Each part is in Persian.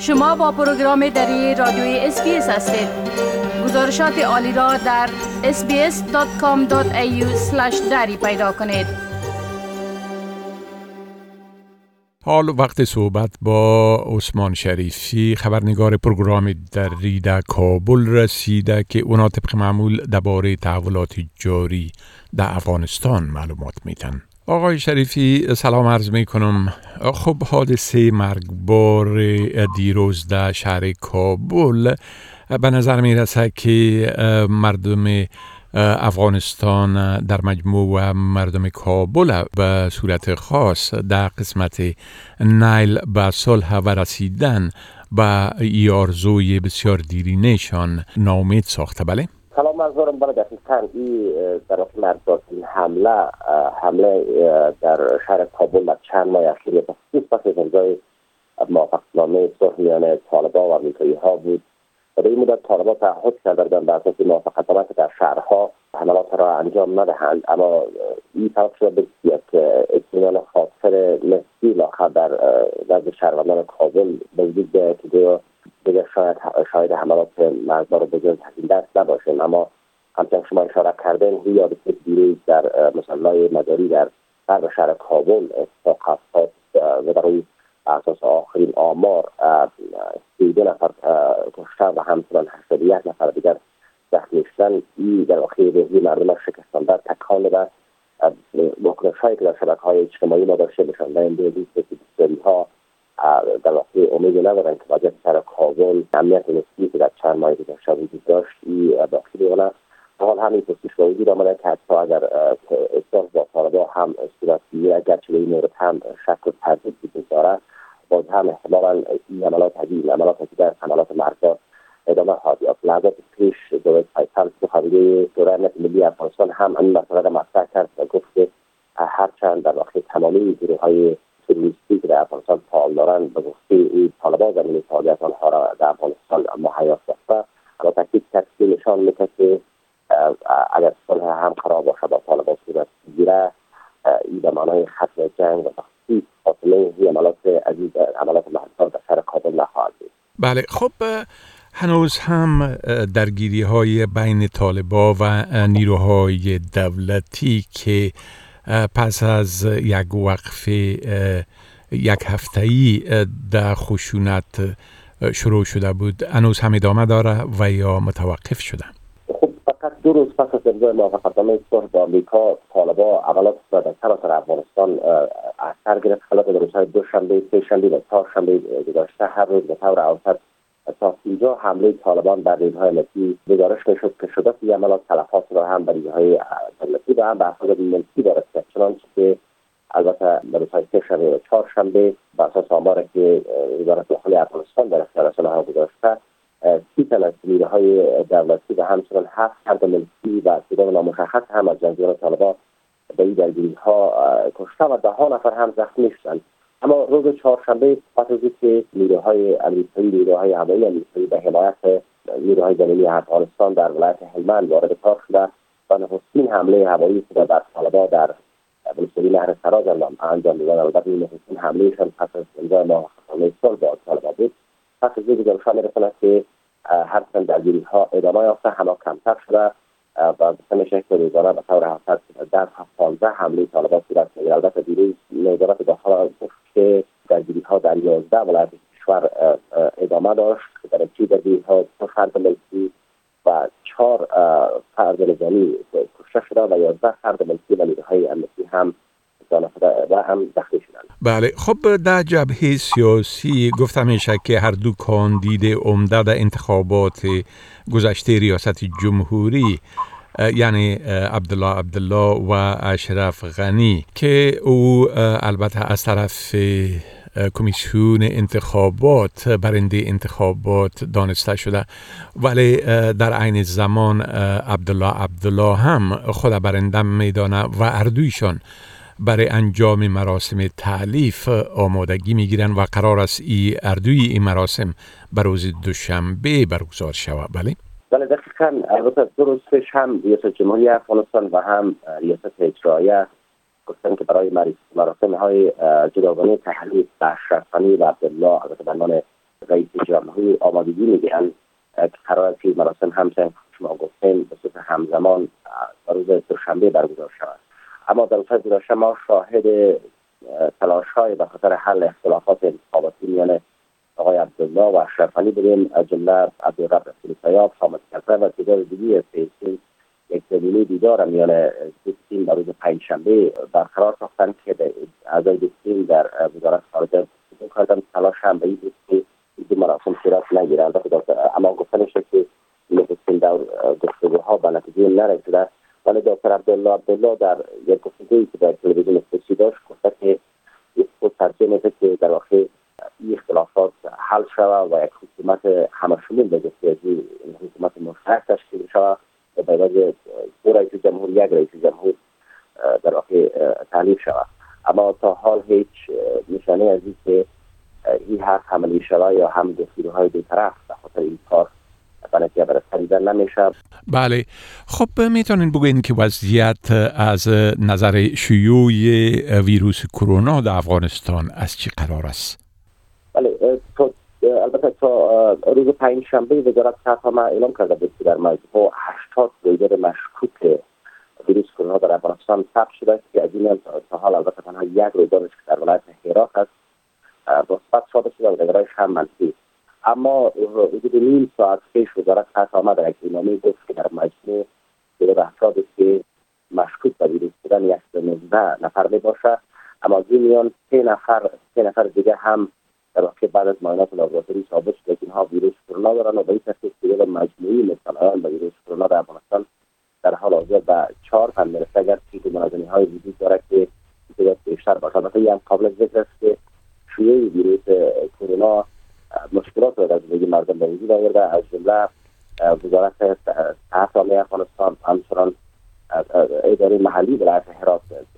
شما با پروگرام دری رادیوی اسپیس هستید. گزارشات عالی را در sbs.com.au/dari پیدا کنید. حال وقت صحبت با عثمان شریفی، خبرنگار پروگرام دری در کابل رسیده که اونا طبق معمول درباره تحولات جاری در افغانستان معلومات میدن. آقای شریفی سلام عرض می کنم. خب حادثه مرگبار دیروز در شهر کابل به نظر می رسد که مردم افغانستان در مجموع و مردم کابل به صورت خاص در قسمت نیل به صلح و رسیدن به آرزوی بسیار دیرینه‌شان ناامید ساخته. بله؟ سلام منظورم برای دقیقاً این در اصل مرزبازی حمله در شهر کابل در چند ماه اخیر بخصوص پس از امضای موافقتنامه صلح میان طالبان و آمریکایی‌ها بود. در این مدت طالبان تعهد کردند بر اساس موافقتنامه در شهرها حملات را انجام ندهند، اما این سبب شده که اطمینان خاطر نسبی لااقل در نزد شهروندان کابل به وجود بیاید که دیگر شاید حملات مرزبار بزرگ از این دست نباشیم. اما همچنان شما اشاره کردین این حادثه دیروز در مصلی مداری در غرب شهر کابل اتفاق افتاد و در این اساس آخرین آمار 32 نفر کشته و همچنان 81 نفر دیگر زخمی شدند. این در واقع روحیه مردم را شکستانده، تکان داده. واکنش‌هایی که در شبکه‌های اجتماعی ما داشته نشانده این روز که بسیاری‌ها در واقع امید ندارند که وضعیت شهر کابل امنیت نسبی که در چند ماه گذشته وجود داشت این باقی بماند. حال همین پرسش به وجود آمده که حتی اگر اصلاح با طالبان هم صورتگیری اگرچه به این مورد هم شک و تردید وجود دارد، باز هم احتمالاً این عملات دیگر حملات مرزبار ادامه خواهد یافت. لحظات پیش دولت فیصل سخنگوی شورای امنیت ملی افغانستان هم این مسئله را مطرح کرد و گفت که هرچند در واقع تمامی گروه‌های تروریستی که در افغانستان فعال دارند به گفته این طالبان زمینه فعالیت آنها را در افغانستان مهیا ساخته، اما تاکید کرد که نشان می‌دهد که اگر صلح هم قرار باشد با طالبان صورت بگیرد، این به معنای ختم جنگ و تخصیص خاتمه این عملات مرزبار در شهر کابل نخواهد بود. بله، خب هنوز هم درگیری‌های بین طالبان و نیروهای دولتی که پس از یک وقفه یک هفته‌ای در خشونت شروع شده بود هنوز هم ادامه داره و یا متوقف شده؟ خب فقط 2 روز پس از امضای موافقتنامه صلح با آمریکا، طالبان عملات را در سراسر افغانستان اثر گرفت. خلاف در روزهای دوشنبه، سه‌شنبه و چهارشنبه گذشته هر روز به طور اوسط تا 50 حمله طالبان بر نیروهای امنیتی گزارش می‌شد که شده این عملات تلفات را هم بر نیروهای دولتی و هم بر افراد ملکی وارد کرد، چنانچه که البته در روزهای سه‌شنبه و چهارشنبه بر اساس آماری که وزارت داخلی افغانستان در اختیار رسانه‌ها گذاشته 30 تن از نیروهای دولتی و همچنان 7 فرد ملکی و تعداد نامشخص هم از جنگجویان طالبان به این درگیری‌ها کشته و 10 نفر هم زخمی شدند. اما روز چهارشنبه پس از اینکه نیروهای امریکایی، نیروهای هوایی امریکایی به حمایت نیروهای زمینی افغانستان در ولایت هلمند وارد کار شده و نخستین حمله هوایی که در طالبان در ولسوالی نهر سراج انجام دادند، البته این نخستین حملهشان پس از امضای موافقتنامه صلح با طالبان بود. پس از این گزارش‌ها می‌رساند که هرچند درگیری‌ها ادامه یافته اما کمتر شده و میشه که روزانه به طور اوسط در 15 حمله طالبان صورت می‌گیرد. البته دیروز وزارت داخلی گفت که درگیری‌ها در 11 ولایت کشور ادامه داشت که در این درگیری‌ها 2 فرد ملکی و 4 فرد نظامی کشته شده و 11 فرد ملکی و نیروهای امنیتی هم زخمی شدند. بله، خب در جبهه سیاسی گفتم میشه که هر دو کاندید عمده در انتخابات گذشته ریاست جمهوری یعنی عبدالله و اشرف غنی که او البته از طرف کمیسیون انتخابات برنده انتخابات دانسته شده، ولی در عین زمان عبدالله هم خود برنده میدانه و اردویشان برای انجام مراسم تألیف آمادگی میگیرن و قرار است اردوی این مراسم بر روز دوشنبه برگزار شود. بله دقیقاً. البته 2 روز پیش هم ریاست جمهوری افغانستان و هم ریاست اجراییه گفتن که برای مراسم های جداگانه تحلیف اشرف غنی و عبدالله البته به عنوان رئیس جمهور آمادگی میگیرن که قرار است که مراسم همچنین شما گفتین به صورت همزمان در روز دوشنبه برگزار شود. اما در روز گذشته ما شاهد تلاش‌های به خاطر حل اختلافات انتخاباتی میان آقای عبدالله و اشرف علی بودیم، از جمله عبدالرب رسول سیاب، حامد کرزی و تعداد دیگری سیاسی یک زمینه دیدار میان دو تیم در روز پنجشنبه برقرار ساختند که اعضای دو تیم در وزارت خارجه کردن. تلاش هم به این بود که این مراسم صورت نگیرند، اما گفتن شد که نخستین دور گفتگوها به نتیجه نرسیده. ولی دکتر عبدالله در یک گفتگویی که در تلویزیون خصوصی داشت گفته که خود ترجیح میده که در واقع این اختلافات حل شود و یک حکومت همشمول به جای حکومت مشترک تشکیل شود و به وجه دو رئیس جمهور یک رئیس جمهور در واقع تعلیف شود. اما تا حال هیچ نشانه از این که این حق عملی شود یا هم گفتگوهای دو طرف به خاطر این کار به نتیجه برسانیده نمیشه. بله، خب میتونین بگوین که وضعیت از نظر شیوع ویروس کرونا در افغانستان از چی قرار است؟ بله، البته تا روز پنجشنبه وزارت صحت اعلام کرده بود که در مجموع 80 رویداد مشکوک ویروس کرونا در افغانستان ثبت شده که از این تا حال البته تنها یک رویدادش که در ولایت هرات است مثبت ثابت شده و دیگرش هم منفی. اما حدود نیم ساعت پیش وزارت صحت در یک اعلامیه گفت که در مجموع تعداد افرادی که مشکوک به ویروس بودن 119 نفر می باشه، اما از این میان 3 نفر دیگه هم در واقع بعد از معاینات لابراتوری ثابت شده که اینها ویروس کرونا دارن و به این ترتیب تعداد مجموعی مبتلایان به ویروس کرونا در افغانستان در حال حاضر به 4 تن میرسه، اگر که منازعه‌های وجود داره که تعداد بیشتر باشه. البته این هم قابل ذکر است که شیوع ویروس کرونا مشکلات را در زندگی مردم به وجود آورده، از جمله وزارت صحت عامه افغانستان همچنان اداره محلی ولایت هرات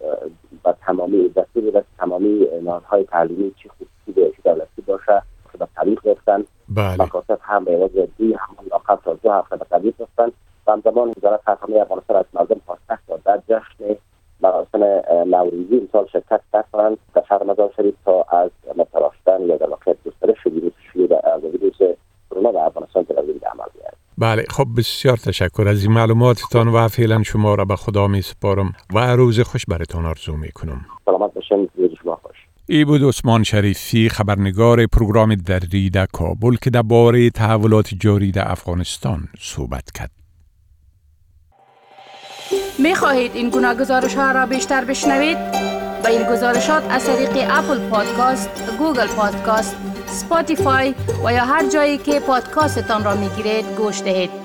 و تمامی دستور داده تمامی نهادهای تعلیمی چه خصوصی و چه دولتی باشه به تعلیق گرفتن. مکاتب هم به وجه دی هم آخر تا 2 هفته به تعلیق گرفتن و همزمان وزارت صحت عامه افغانستان از مردم خواسته تا در جشن مراسم نوروزی امسال شرکت نکنند در شهر مزار شریف تا از متلاشتن یا در واقع گسترش ویروس کرونا در افغانستان تدابیر به عمل بیاید. بله، خب بسیار تشکر از این معلوماتتان و فعلا شما را به خدا می سپارم و روز خوش براتون آرزو می کنم. سلامت باشین، روز شما خوش. ای بود عثمان شریفی، خبرنگار پروگرام دری در کابل که درباره تحولات جاری در افغانستان صحبت کرد. می خواهید این گناه گزارش ها را بیشتر بشنوید؟ با این گزارشات از طریق اپل پادکاست، گوگل پادکاست، اسپاتیفای و یا هر جایی که پادکاستتان را می گیرید گوش دهید.